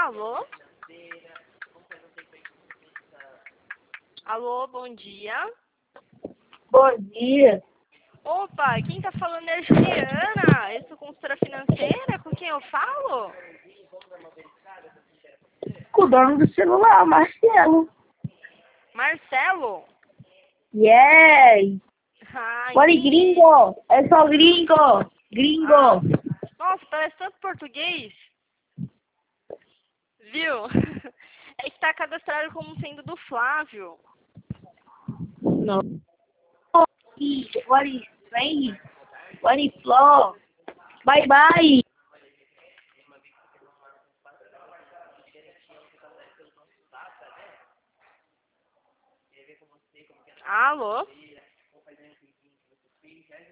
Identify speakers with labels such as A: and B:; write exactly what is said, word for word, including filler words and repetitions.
A: Alô? Alô, bom dia.
B: Bom dia.
A: Opa, quem tá falando é a Juliana. Eu sou consultora financeira. Com quem eu falo?
B: Com o dono do celular, Marcelo.
A: Marcelo?
B: Yes.
A: Ah,
B: Olha,
A: entendi.
B: gringo. É só gringo. Gringo.
A: Ah, nossa, parece tanto português. Viu? É que tá cadastrado como sendo do Flávio.
B: Não. What is rain? What is flow? Bye, bye.
A: Alô?